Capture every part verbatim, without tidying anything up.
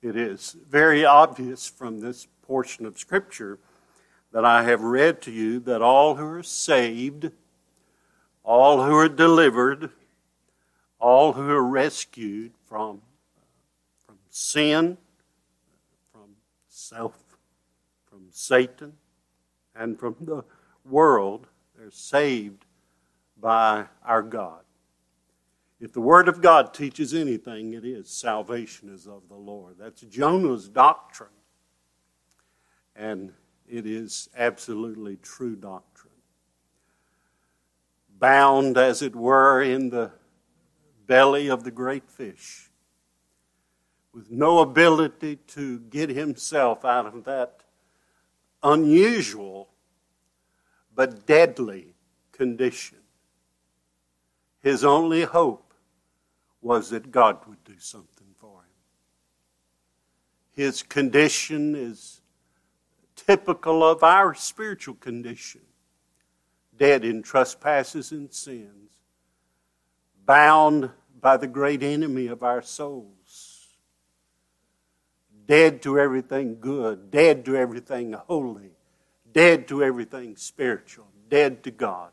It is very obvious from this portion of Scripture that I have read to you that all who are saved, all who are delivered, all who are rescued from, from sin, from self, from Satan, and from the world, they're saved by our God. If the Word of God teaches anything, it is salvation is of the Lord. That's Jonah's doctrine. And it is absolutely true doctrine. Bound, as it were, in the belly of the great fish, with no ability to get himself out of that unusual but deadly condition. His only hope was that God would do something for him. His condition is typical of our spiritual condition. Dead in trespasses and sins. Bound by the great enemy of our souls. Dead to everything good. Dead to everything holy. Dead to everything spiritual. Dead to God.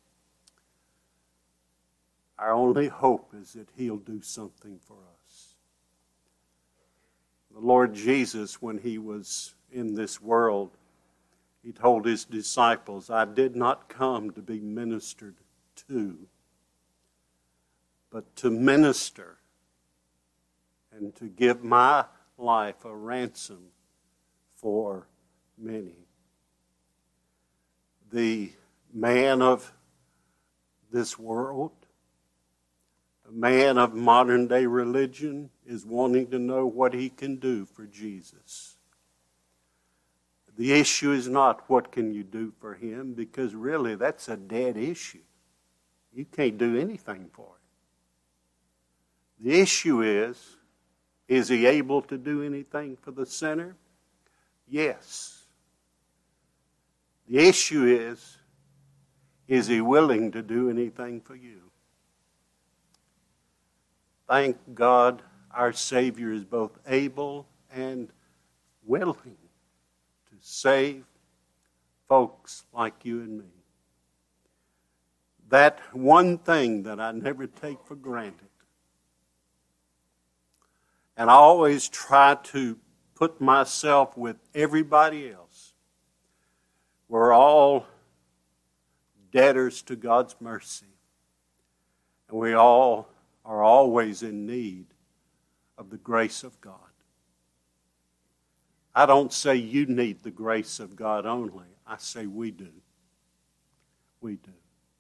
Our only hope is that He'll do something for us. The Lord Jesus, when He was in this world, He told His disciples, I did not come to be ministered to, but to minister and to give my life a ransom for many. The man of this world, a man of modern day religion, is wanting to know what he can do for Jesus. The issue is not what can you do for him, because really that's a dead issue. You can't do anything for him. The issue is, is he able to do anything for the sinner? Yes. The issue is, is he willing to do anything for you? Thank God our Savior is both able and willing to save folks like you and me. That one thing that I never take for granted. And I always try to put myself with everybody else. We're all debtors to God's mercy. And we all are always in need of the grace of God. I don't say you need the grace of God only. I say we do. We do.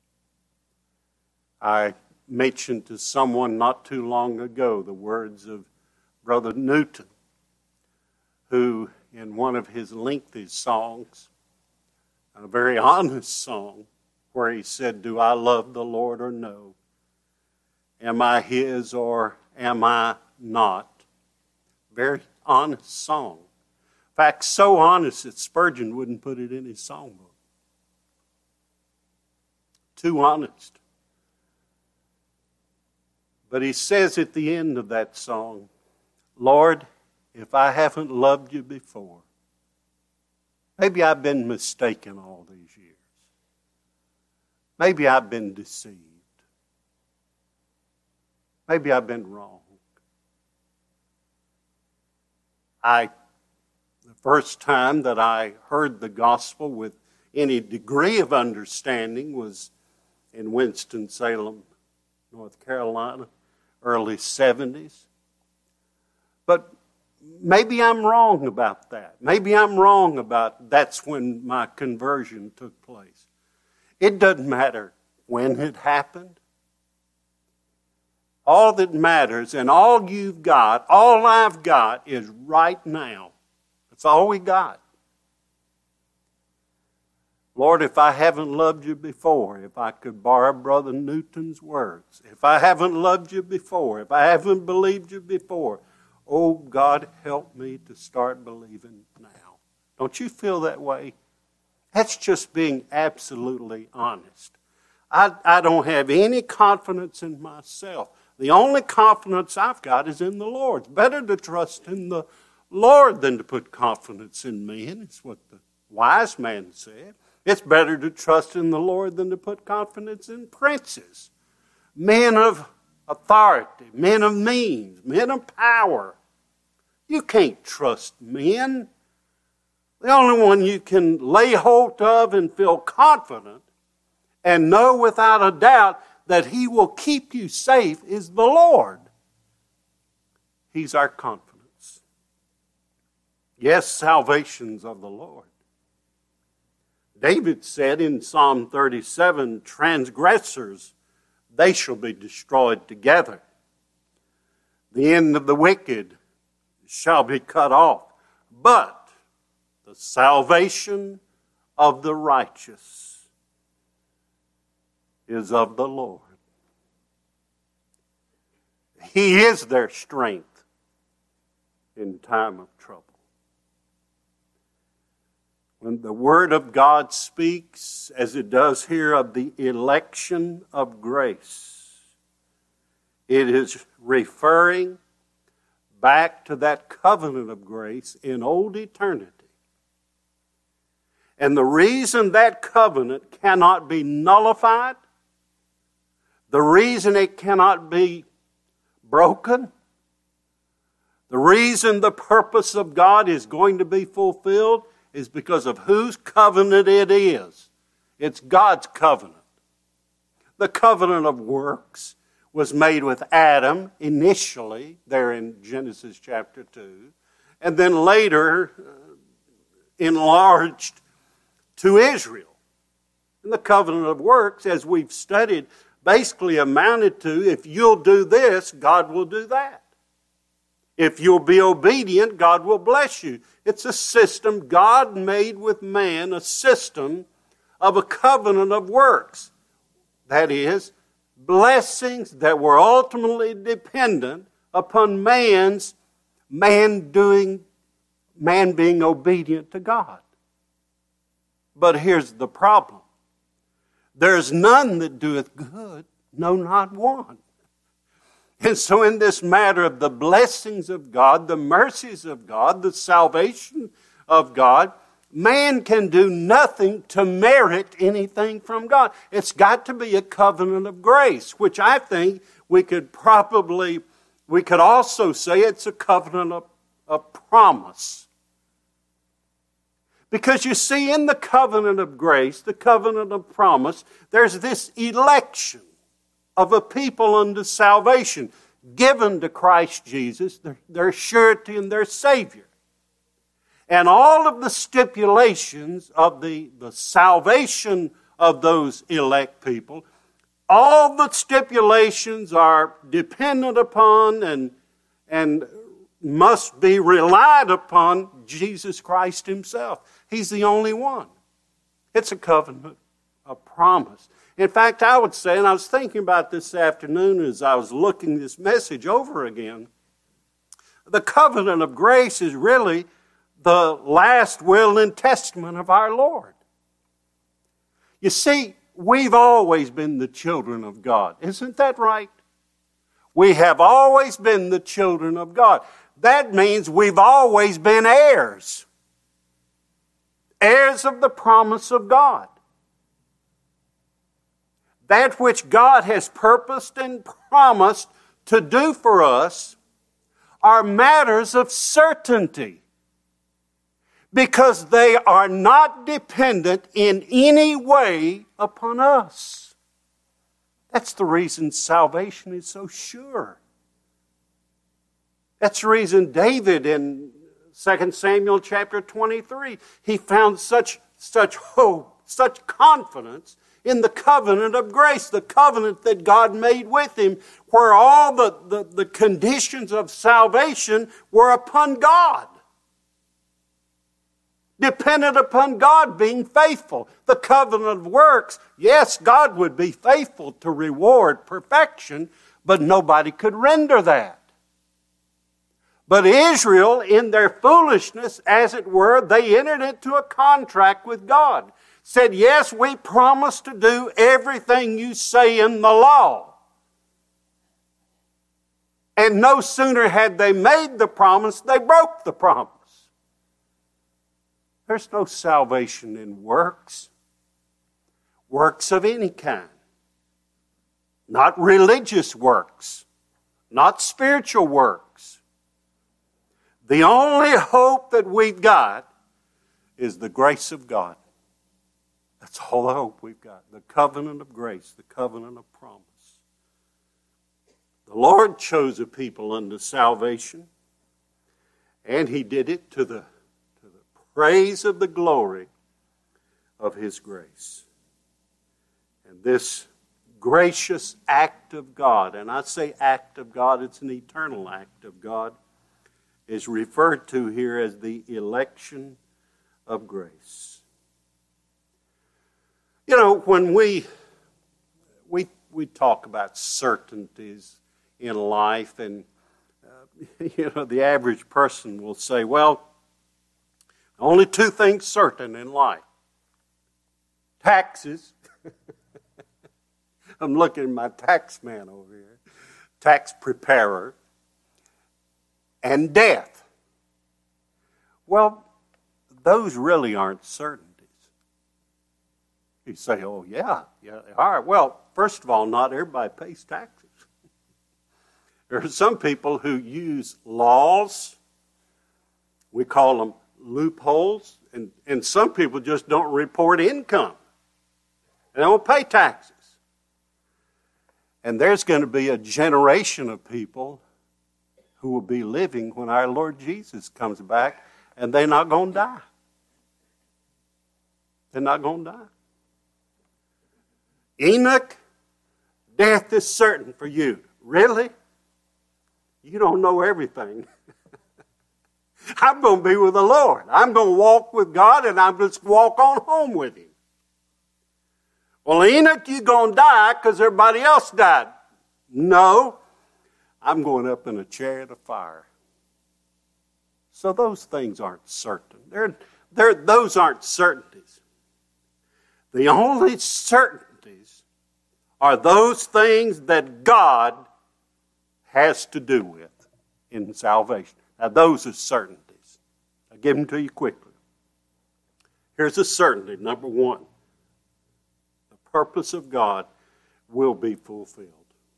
I mentioned to someone not too long ago the words of Brother Newton, who in one of his lengthy songs, a very honest song, where he said, do I love the Lord or no? Am I His or am I not? Very honest song. In fact, so honest that Spurgeon wouldn't put it in his songbook. Too honest. But he says at the end of that song, Lord, if I haven't loved you before, maybe I've been mistaken all these years. Maybe I've been deceived. Maybe I've been wrong. I, the first time that I heard the gospel with any degree of understanding was in Winston-Salem, North Carolina, early seventies. But maybe I'm wrong about that. Maybe I'm wrong about that's when my conversion took place. It doesn't matter when it happened. All that matters and all you've got, all I've got is right now. That's all we got. Lord, if I haven't loved you before, if I could borrow Brother Newton's words, if I haven't loved you before, if I haven't believed you before, oh God, help me to start believing now. Don't you feel that way? That's just being absolutely honest. I, I don't have any confidence in myself. The only confidence I've got is in the Lord. It's better to trust in the Lord than to put confidence in men. It's what the wise man said. It's better to trust in the Lord than to put confidence in princes, men of authority, men of means, men of power. You can't trust men. The only one you can lay hold of and feel confident and know without a doubt that He will keep you safe is the Lord. He's our confidence. Yes, salvation's of the Lord. David said in Psalm thirty-seven, transgressors, they shall be destroyed together. The end of the wicked shall be cut off. But the salvation of the righteous is of the Lord. He is their strength in time of trouble. When the Word of God speaks, as it does here, of the election of grace, it is referring back to that covenant of grace in old eternity. And the reason that covenant cannot be nullified, the reason it cannot be broken, the reason the purpose of God is going to be fulfilled is because of whose covenant it is. It's God's covenant. The covenant of works was made with Adam initially, there in Genesis chapter two, and then later uh, enlarged to Israel. And the covenant of works, as we've studied, basically amounted to, if you'll do this, God will do that. If you'll be obedient, God will bless you. It's a system God made with man, a system of a covenant of works. That is, blessings that were ultimately dependent upon man's, man doing, man being obedient to God. But here's the problem. There's none that doeth good, no, not one. And so in this matter of the blessings of God, the mercies of God, the salvation of God, man can do nothing to merit anything from God. It's got to be a covenant of grace, which I think we could probably, we could also say it's a covenant of, of promise. Because you see, in the covenant of grace, the covenant of promise, there's this election of a people unto salvation, given to Christ Jesus, their, their surety and their Savior. And all of the stipulations of the, the salvation of those elect people, all the stipulations are dependent upon and, and must be relied upon Jesus Christ Himself. He's the only one. It's a covenant, a promise. In fact, I would say, and I was thinking about this afternoon as I was looking this message over again, the covenant of grace is really the last will and testament of our Lord. You see, we've always been the children of God. Isn't that right? We have always been the children of God. That means we've always been heirs. Heirs of the promise of God. That which God has purposed and promised to do for us are matters of certainty, because they are not dependent in any way upon us. That's the reason salvation is so sure. That's the reason David in Second Samuel chapter twenty-three, he found such, such hope, such confidence in the covenant of grace, the covenant that God made with him, where all the, the, the conditions of salvation were upon God. Dependent upon God being faithful. The covenant of works, yes, God would be faithful to reward perfection, but nobody could render that. But Israel, in their foolishness, as it were, they entered into a contract with God. Said, yes, we promise to do everything you say in the law. And no sooner had they made the promise, they broke the promise. There's no salvation in works. Works of any kind. Not religious works. Not spiritual works. The only hope that we've got is the grace of God. That's all the hope we've got. The covenant of grace, the covenant of promise. The Lord chose a people unto salvation, and He did it to the, to the praise of the glory of His grace. And this gracious act of God, and I say act of God, it's an eternal act of God, is referred to here as the election of grace. You know, when we we we talk about certainties in life, and uh, you know, the average person will say, well, only two things certain in life. Taxes. I'm looking at my tax man over here. Tax preparer. And death. Well, those really aren't certainties. You say, oh, yeah, yeah, all right. Well, first of all, not everybody pays taxes. There are some people who use laws. We call them loopholes. And, and some people just don't report income. They don't pay taxes. And there's going to be a generation of people who will be living when our Lord Jesus comes back, and they're not going to die. They're not going to die. Enoch, death is certain for you. Really? You don't know everything. I'm going to be with the Lord. I'm going to walk with God, and I'm just walk on home with Him. Well, Enoch, you're going to die because everybody else died. No, I'm going up in a chariot of fire. So those things aren't certain. They're, they're, those aren't certainties. The only certainties are those things that God has to do with in salvation. Now, those are certainties. I'll give them to you quickly. Here's a certainty, number one. The purpose of God will be fulfilled.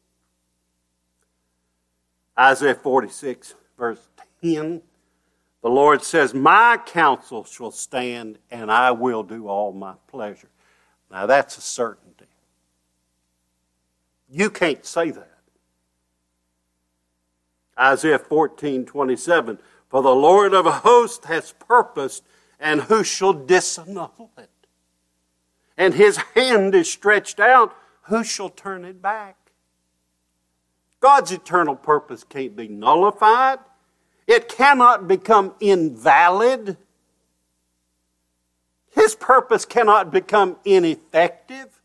Isaiah forty-six, verse ten, the Lord says, my counsel shall stand, and I will do all my pleasure. Now, that's a certainty. You can't say that. Isaiah fourteen, twenty-seven, for the Lord of hosts has purposed, and who shall disannul it? And His hand is stretched out, who shall turn it back? God's eternal purpose can't be nullified. It cannot become invalid. His purpose cannot become ineffective.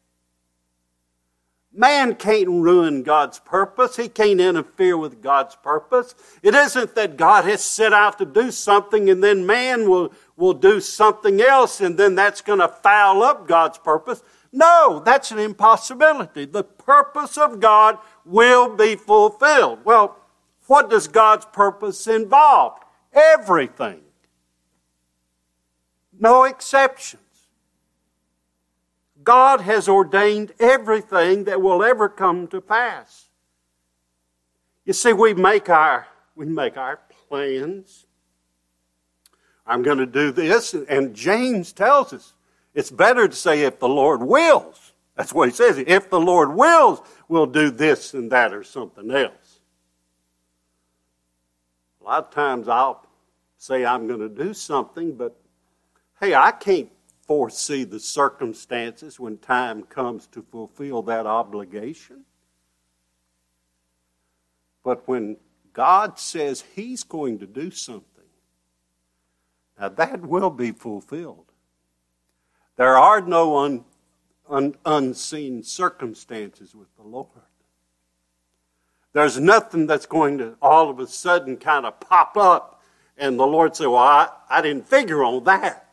Man can't ruin God's purpose. He can't interfere with God's purpose. It isn't that God has set out to do something and then man will, will do something else and then that's going to foul up God's purpose. No, that's an impossibility. The purpose of God will be fulfilled. Well, what does God's purpose involve? Everything. No exceptions. God has ordained everything that will ever come to pass. You see, we make our, we make our plans. I'm going to do this, and James tells us it's better to say if the Lord wills. That's what he says. If the Lord wills, we'll do this and that or something else. A lot of times I'll say I'm going to do something, but hey, I can't foresee the circumstances when time comes to fulfill that obligation. But when God says He's going to do something, now that will be fulfilled. There are no un, un, unseen circumstances with the Lord. There's nothing that's going to all of a sudden kind of pop up and the Lord say, well, I, I didn't figure on that.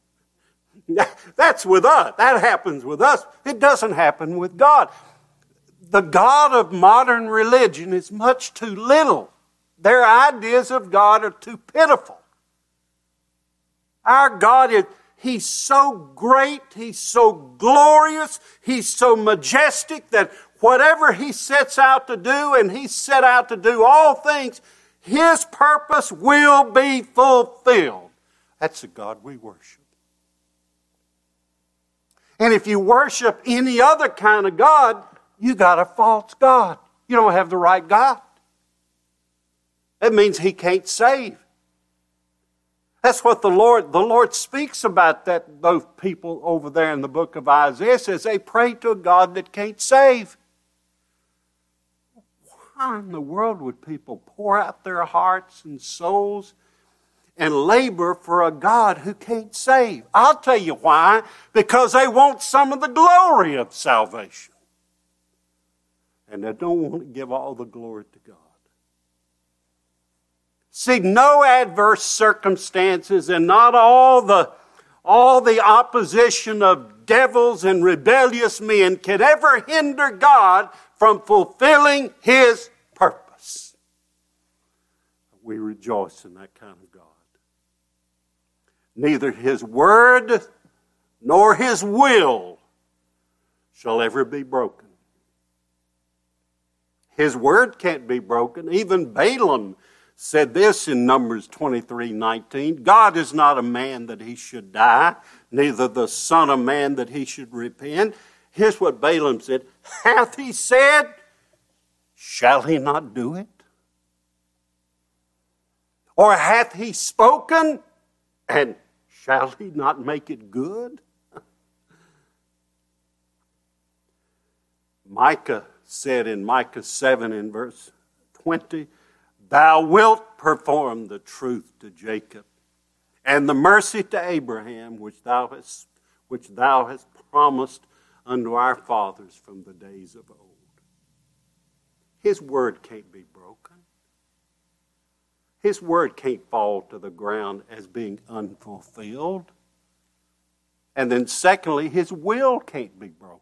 That's with us. That happens with us. It doesn't happen with God. the God of modern religion is much too little. Their ideas of God are too pitiful. Our God is, He's so great, He's so glorious, He's so majestic that whatever He sets out to do, and He set out to do all things, His purpose will be fulfilled. That's the God we worship. And if you worship any other kind of God, you got a false God. You don't have the right God. That means He can't save. That's what the Lord, the Lord speaks about that, those people over there in the book of Isaiah. It says they pray to a God that can't save. Why in the world would people pour out their hearts and souls and labor for a God who can't save? I'll tell you why. Because they want some of the glory of salvation. And they don't want to give all the glory to God. See, no adverse circumstances and not all the, all the opposition of devils and rebellious men can ever hinder God from fulfilling His purpose. We rejoice in that kind of God. Neither His word nor His will shall ever be broken. His word can't be broken. Even Balaam said this in Numbers twenty-three nineteen. God is not a man that He should die, neither the Son of Man that He should repent. Here's what Balaam said. Hath He said, shall He not do it? Or hath He spoken, and shall He not make it good? Micah said in Micah seven in verse twenty, Thou wilt perform the truth to Jacob, and the mercy to Abraham, which thou hast, which thou hast promised unto our fathers from the days of old. His word can't be broken. His word can't fall to the ground as being unfulfilled. And then secondly, His will can't be broken.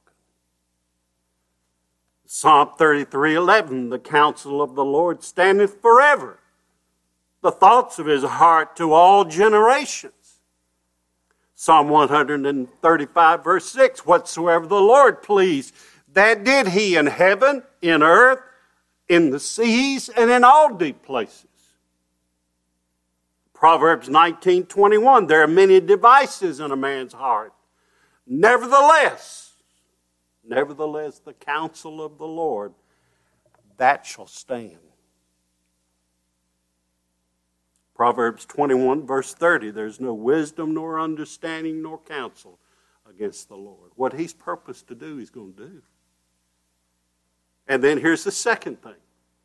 Psalm thirty-three eleven, the counsel of the Lord standeth forever, the thoughts of His heart to all generations. Psalm one thirty-five verse six, whatsoever the Lord pleased, that did He in heaven, in earth, in the seas, and in all deep places. Proverbs nineteen twenty-one, there are many devices in a man's heart. Nevertheless, Nevertheless, the counsel of the Lord, that shall stand. Proverbs twenty-one, verse thirty, there's no wisdom, nor understanding, nor counsel against the Lord. What He's purposed to do, He's going to do. And then here's the second thing.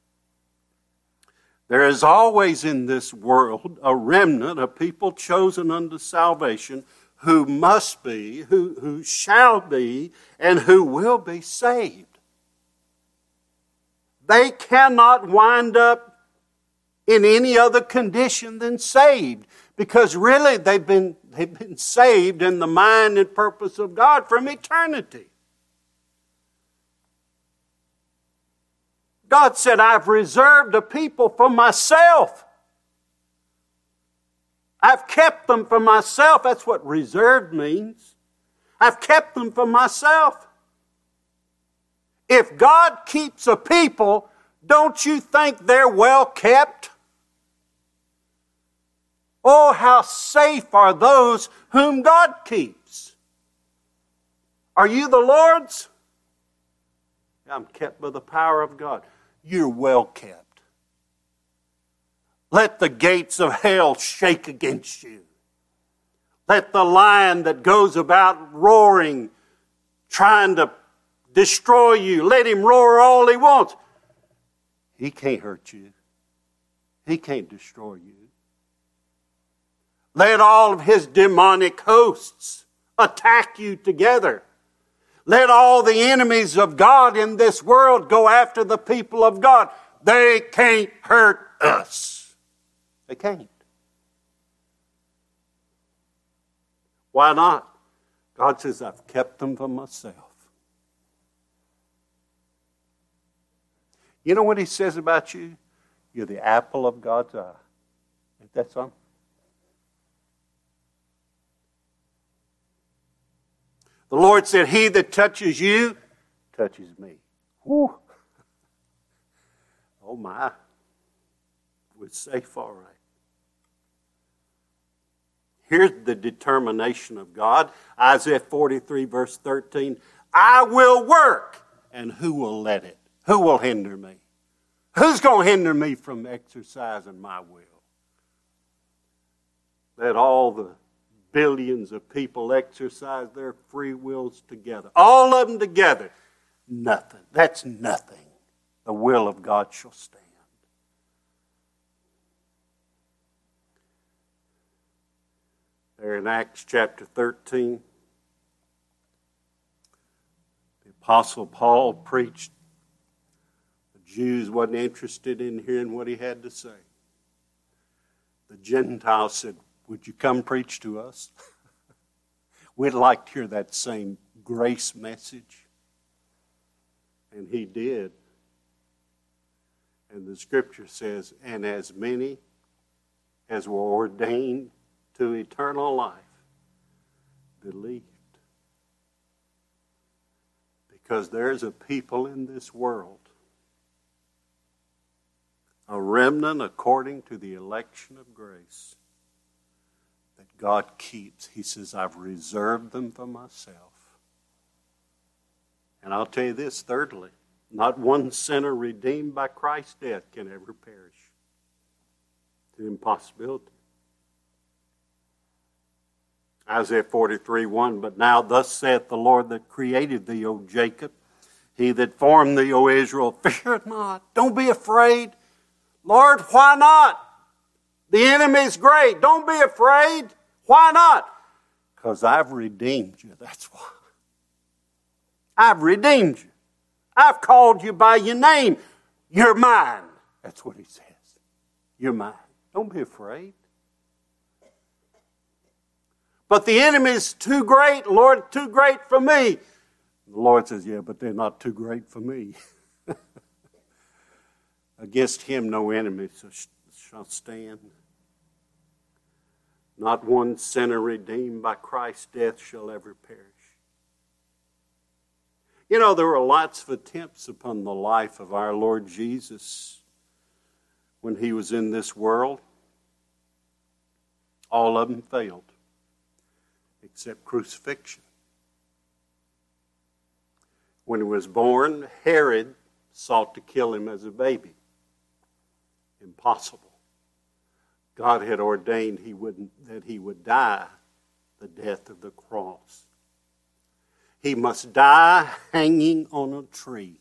There is always in this world a remnant, a people chosen unto salvation, who must be, who, who shall be, and who will be saved. They cannot wind up in any other condition than saved, because really they've been, they've been saved in the mind and purpose of God from eternity. God said, I've reserved a people for myself. I've kept them for myself. That's what reserved means. I've kept them for myself. If God keeps a people, don't you think they're well kept? Oh, how safe are those whom God keeps. Are you the Lord's? I'm kept by the power of God. You're well kept. Let the gates of hell shake against you. Let the lion that goes about roaring, trying to destroy you, let him roar all he wants. He can't hurt you. He can't destroy you. Let all of his demonic hosts attack you together. Let all the enemies of God in this world go after the people of God. They can't hurt us. They can't. Why not? God says, I've kept them for myself. You know what he says about you? You're the apple of God's eye. Ain't that something? The Lord said, he that touches you, touches me. Whew. Oh my. We're safe all right. Here's the determination of God. Isaiah forty-three verse thirteen. I will work, and who will let it? Who will hinder me? Who's going to hinder me from exercising my will? Let all the billions of people exercise their free wills together. All of them together. Nothing. That's nothing. The will of God shall stand. There in Acts chapter thirteen, the Apostle Paul preached. The Jews wasn't interested in hearing what he had to say. The Gentiles said, would you come preach to us? We'd like to hear that same grace message. And he did. And the scripture says, and as many as were ordained to eternal life believed. Because there's a people in this world, a remnant according to the election of grace, that God keeps. He says, I've reserved them for myself. And I'll tell you this, thirdly, not one sinner redeemed by Christ's death can ever perish. It's an impossibility. Isaiah forty-three one, but now thus saith the Lord that created thee, O Jacob, he that formed thee, O Israel, fear not, don't be afraid. Lord, why not? The enemy's great. Don't be afraid. Why not? Because I've redeemed you. That's why. I've redeemed you. I've called you by your name. You're mine. That's what he says. You're mine. Don't be afraid. But the enemy's too great, Lord, too great for me. The Lord says, yeah, but they're not too great for me. Against him no enemy shall stand. Not one sinner redeemed by Christ's death shall ever perish. You know, there were lots of attempts upon the life of our Lord Jesus when he was in this world. All of them failed, except crucifixion. When he was born, Herod sought to kill him as a baby. Impossible. God had ordained he wouldn't, that he would die the death of the cross. He must die hanging on a tree.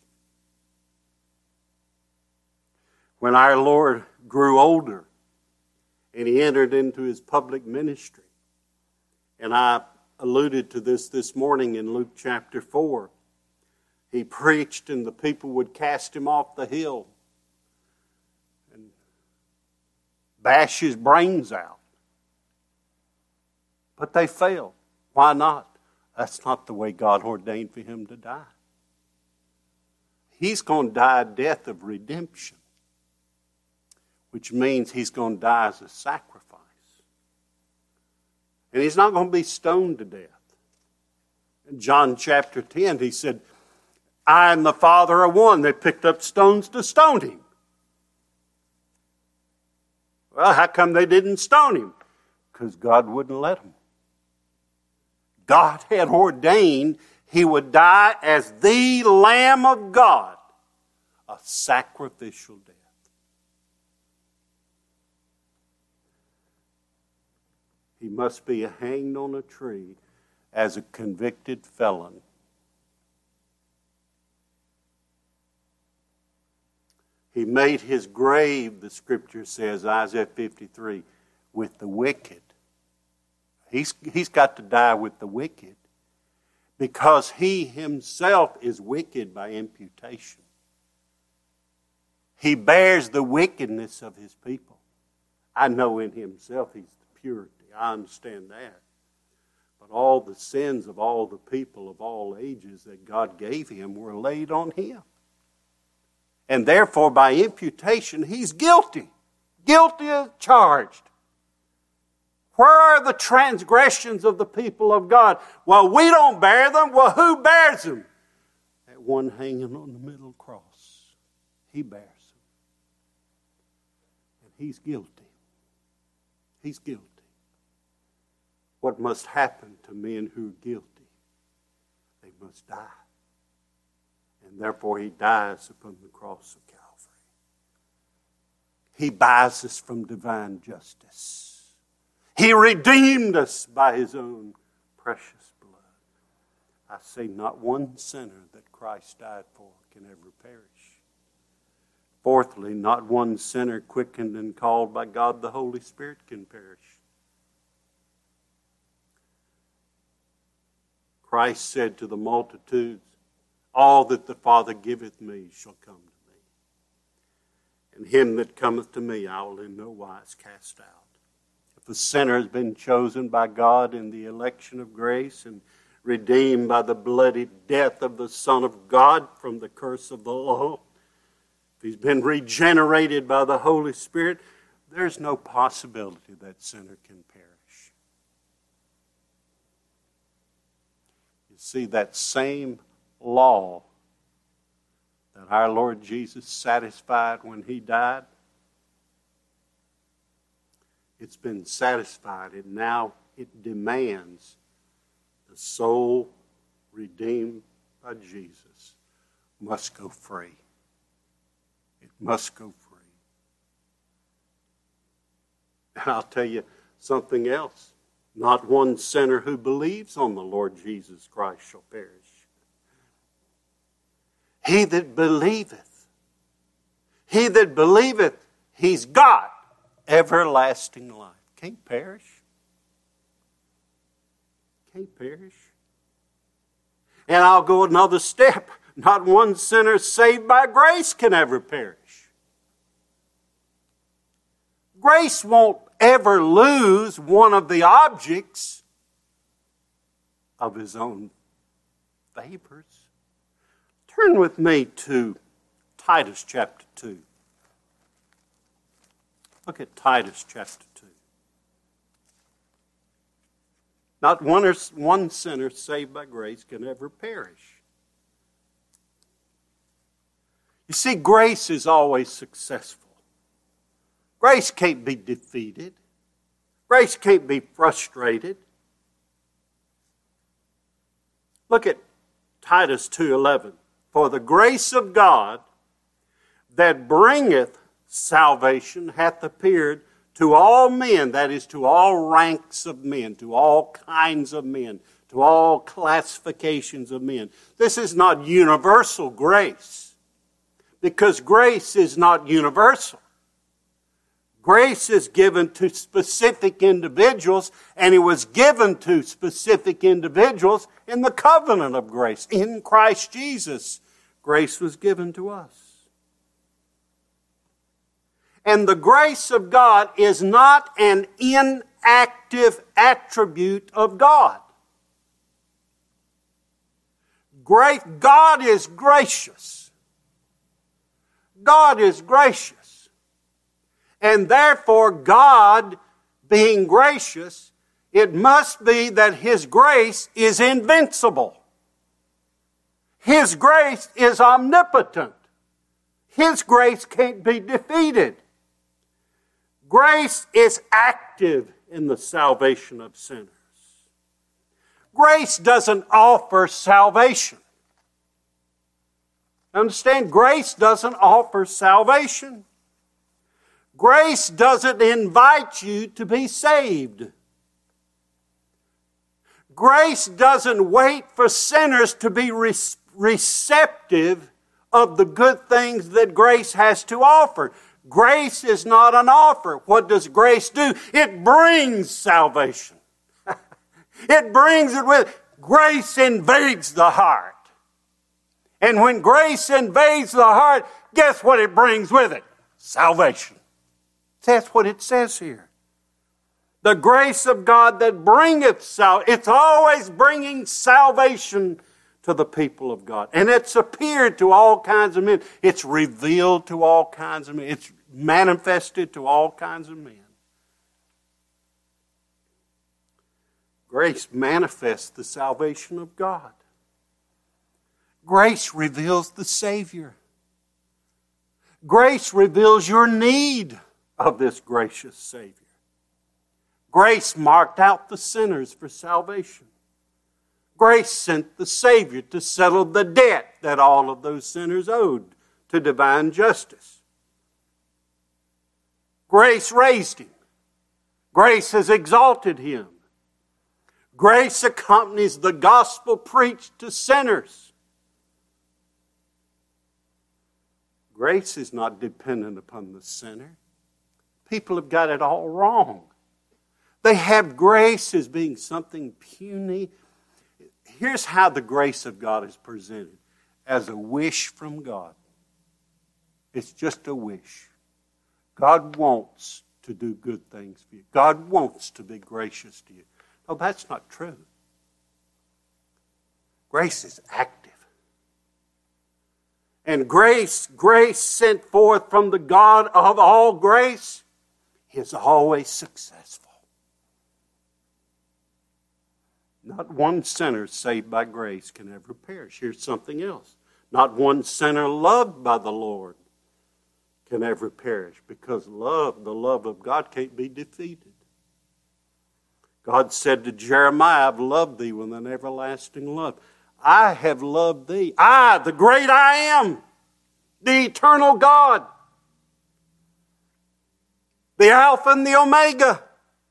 When our Lord grew older and he entered into his public ministry, and I alluded to this this morning in Luke chapter four, he preached and the people would cast him off the hill and bash his brains out. But they failed. Why not? That's not the way God ordained for him to die. He's going to die a death of redemption, which means he's going to die as a sacrifice. And he's not going to be stoned to death. In John chapter ten, he said, I and the Father are one. They picked up stones to stone him. Well, how come they didn't stone him? Because God wouldn't let them. God had ordained he would die as the Lamb of God, a sacrificial death. He must be hanged on a tree as a convicted felon. He made his grave, the scripture says, Isaiah fifty-three, with the wicked. He's, he's got to die with the wicked because he himself is wicked by imputation. He bears the wickedness of his people. I know in himself he's the purity. I understand that. But all the sins of all the people of all ages that God gave him were laid on him. And therefore, by imputation, he's guilty. Guilty as charged. Where are the transgressions of the people of God? Well, we don't bear them. Well, who bears them? That one hanging on the middle cross. He bears them. And he's guilty. He's guilty. What must happen to men who are guilty? They must die. And therefore he dies upon the cross of Calvary. He buys us from divine justice. He redeemed us by his own precious blood. I say not one sinner that Christ died for can ever perish. Fourthly, not one sinner quickened and called by God the Holy Spirit can perish. Christ said to the multitudes, all that the Father giveth me shall come to me. And him that cometh to me I will in no wise cast out. If a sinner has been chosen by God in the election of grace and redeemed by the bloody death of the Son of God from the curse of the law, if he's been regenerated by the Holy Spirit, there's no possibility that sinner can perish. You see, that same law that our Lord Jesus satisfied when he died, it's been satisfied, and now it demands the soul redeemed by Jesus must go free. It must go free. And I'll tell you something else. Not one sinner who believes on the Lord Jesus Christ shall perish. He that believeth, he that believeth, he's got everlasting life. Can't perish. Can't perish. And I'll go another step. Not one sinner saved by grace can ever perish. Grace won't ever lose one of the objects of his own favors. Turn with me to Titus chapter two. Look at Titus chapter two. Not one, or, one sinner saved by grace can ever perish. You see, grace is always successful. Grace can't be defeated. Grace can't be frustrated. Look at Titus two eleven. For the grace of God that bringeth salvation hath appeared to all men, that is, to all ranks of men, to all kinds of men, to all classifications of men. This is not universal grace, because grace is not universal. Grace is given to specific individuals, and it was given to specific individuals in the covenant of grace. In Christ Jesus, grace was given to us. And the grace of God is not an inactive attribute of God. Great, God is gracious. God is gracious. And therefore, God being gracious, it must be that his grace is invincible. His grace is omnipotent. His grace can't be defeated. Grace is active in the salvation of sinners. Grace doesn't offer salvation. Understand? Grace doesn't offer salvation. Grace doesn't invite you to be saved. Grace doesn't wait for sinners to be re- receptive of the good things that grace has to offer. Grace is not an offer. What does grace do? It brings salvation. It brings it with grace invades the heart. And when grace invades the heart, guess what it brings with it? Salvation. That's what it says here. The grace of God that bringeth salvation. It's always bringing salvation to the people of God. And it's appeared to all kinds of men. It's revealed to all kinds of men. It's manifested to all kinds of men. Grace manifests the salvation of God. Grace reveals the Savior. Grace reveals your need of this gracious Savior. Grace marked out the sinners for salvation. Grace sent the Savior to settle the debt that all of those sinners owed to divine justice. Grace raised him. Grace has exalted him. Grace accompanies the gospel preached to sinners. Grace is not dependent upon the sinner. People have got it all wrong. They have grace as being something puny. Here's how the grace of God is presented. As a wish from God. It's just a wish. God wants to do good things for you. God wants to be gracious to you. No, that's not true. Grace is active. And grace, grace sent forth from the God of all grace, is always successful. Not one sinner saved by grace can ever perish. Here's something else. Not one sinner loved by the Lord can ever perish, because love, the love of God, can't be defeated. God said to Jeremiah, I've loved thee with an everlasting love. I have loved thee. I, the great I am, the eternal God, the Alpha and the Omega.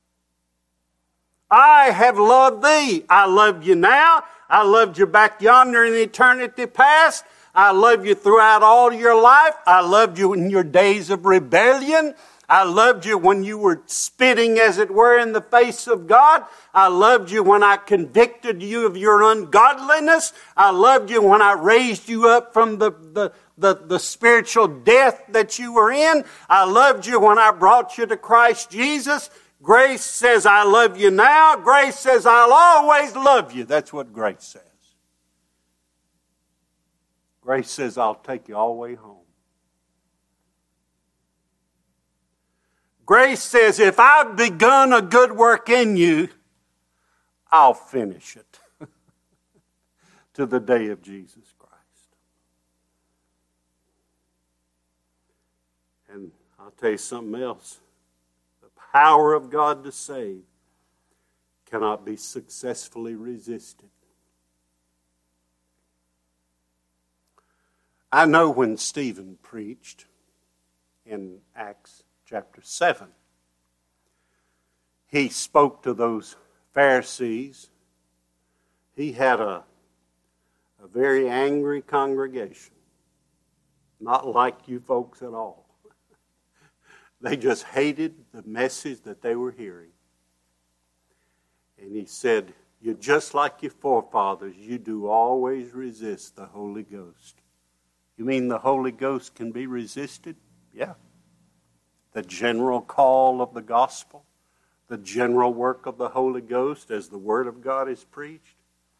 I have loved thee. I love you now. I loved you back yonder in eternity past. I love you throughout all your life. I loved you in your days of rebellion. I loved you when you were spitting, as it were, in the face of God. I loved you when I convicted you of your ungodliness. I loved you when I raised you up from the, the, the, the spiritual death that you were in. I loved you when I brought you to Christ Jesus. Grace says, I love you now. Grace says, I'll always love you. That's what grace says. Grace says, I'll take you all the way home. Grace says, if I've begun a good work in you, I'll finish it to the day of Jesus Christ. And I'll tell you something else. The power of God to save cannot be successfully resisted. I know when Stephen preached in Acts chapter seven, he spoke to those Pharisees. He had a, a very angry congregation, not like you folks at all. They just hated the message that they were hearing. And he said, you're just like your forefathers. You do always resist the Holy Ghost. You mean the Holy Ghost can be resisted? Yeah. The general call of the gospel, the general work of the Holy Ghost as the Word of God is preached.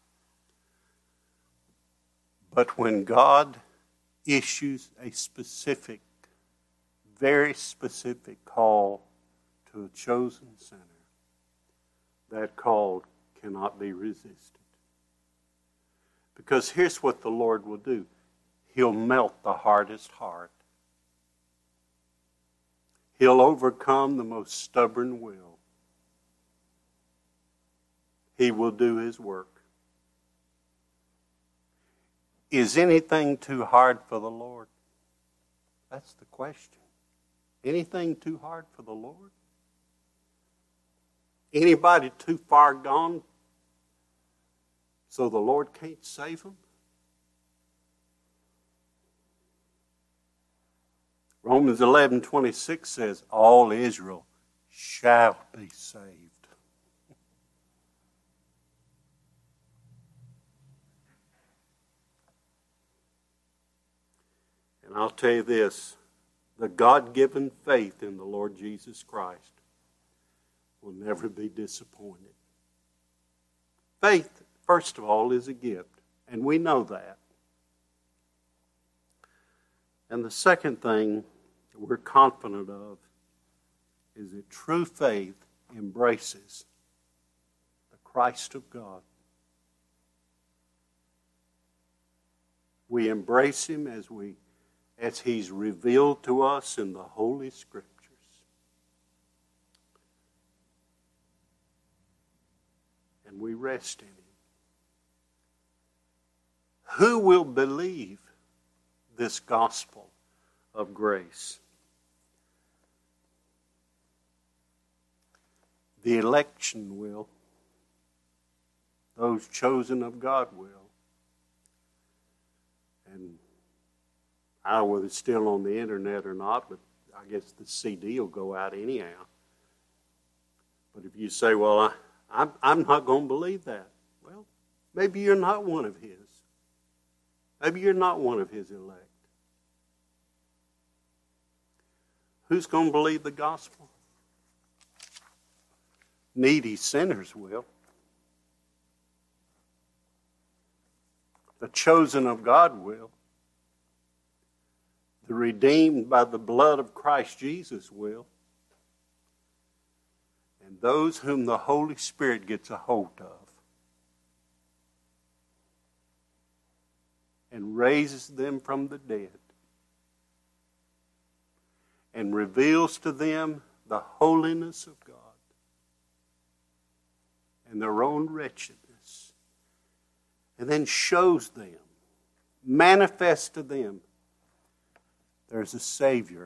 But when God issues a specific, very specific call to a chosen sinner, that call cannot be resisted. Because here's what the Lord will do. He'll melt the hardest heart. He'll overcome the most stubborn will. He will do His work. Is anything too hard for the Lord? That's the question. Anything too hard for the Lord? Anybody too far gone so the Lord can't save them? Romans eleven twenty-six says, all Israel shall be saved. And I'll tell you this, the God-given faith in the Lord Jesus Christ will never be disappointed. Faith, first of all, is a gift, And we know that. And the second thing that we're confident of is that true faith embraces the Christ of God. We embrace him as we as he's revealed to us in the Holy Scriptures. And we rest in him. Who will believe this gospel of grace? The election will. Those chosen of God will. And I don't know whether it's still on the internet or not, but I guess the C D will go out anyhow. But if you say, well, I, I'm, I'm not going to believe that. Well, maybe you're not one of his. Maybe you're not one of his elect. Who's going to believe the gospel? Needy sinners will. The chosen of God will. The redeemed by the blood of Christ Jesus will. And those whom the Holy Spirit gets a hold of and raises them from the dead and reveals to them the holiness of God and their own wretchedness, and then shows them, manifests to them, there's a Savior.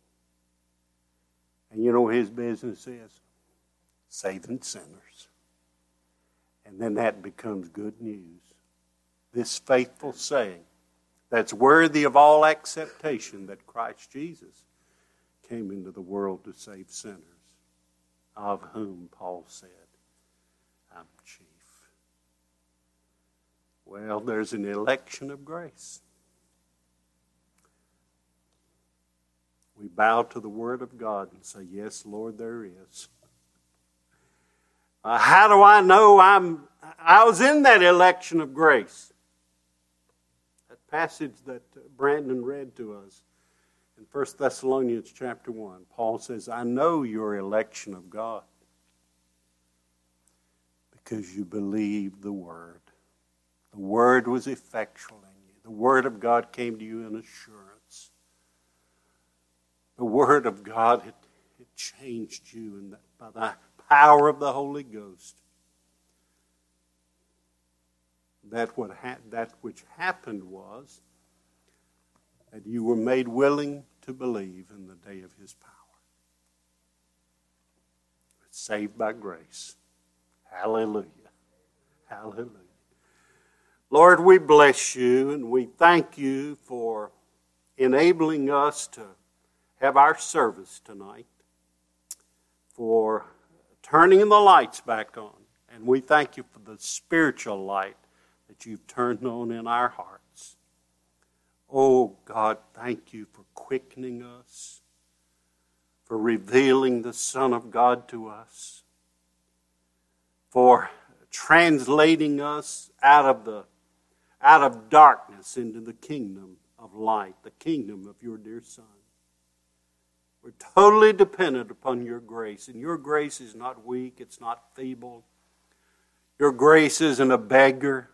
And you know what his business is? Saving sinners. And then that becomes good news. This faithful saying that's worthy of all acceptation, that Christ Jesus came into the world to save sinners, of whom Paul said, I'm chief. Well, there's an election of grace. We bow to the Word of God and say, yes, Lord, there is. Uh, how do I know I'm, I was in that election of grace? That passage that Brandon read to us in First Thessalonians chapter one, Paul says, I know your election of God because you believed the Word. The Word was effectual in you. The Word of God came to you in assurance. The Word of God had, had changed you and by the power of the Holy Ghost. That, what ha- that which happened was that you were made willing to believe in the day of his power. Saved by grace. Hallelujah. Hallelujah. Lord, we bless you and we thank you for enabling us to have our service tonight, for turning the lights back on. And we thank you for the spiritual light that you've turned on in our hearts. Oh, God, thank you for quickening us, for revealing the Son of God to us, for translating us out of the out of darkness into the kingdom of light, the kingdom of your dear Son. We're totally dependent upon your grace, and your grace is not weak, it's not feeble. Your grace isn't a beggar.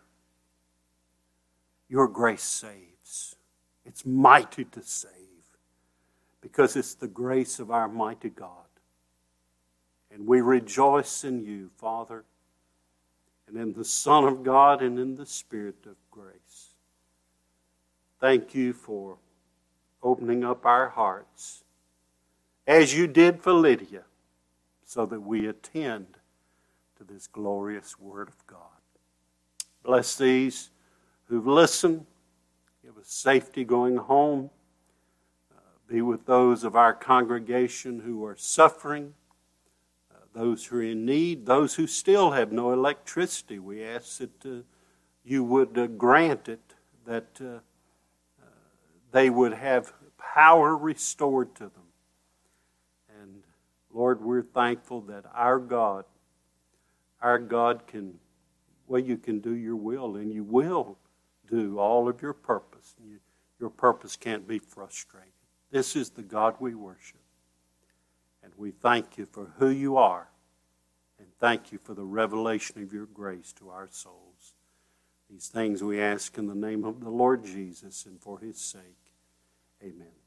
Your grace saves. It's mighty to save because it's the grace of our mighty God. And we rejoice in you, Father, and in the Son of God and in the Spirit of grace. Thank you for opening up our hearts as you did for Lydia, so that we attend to this glorious Word of God. Bless these who've listened. Give us safety going home. Uh, be with those of our congregation who are suffering, uh, those who are in need, those who still have no electricity. We ask that uh, you would uh, grant it, that uh, uh, they would have power restored to them. And Lord, we're thankful that our God, our God can, well, you can do your will, and you will do all of your purpose. You, your purpose can't be frustrated. This is the God we worship. And we thank you for who you are. And thank you for the revelation of your grace to our souls. These things we ask in the name of the Lord Jesus and for his sake. Amen.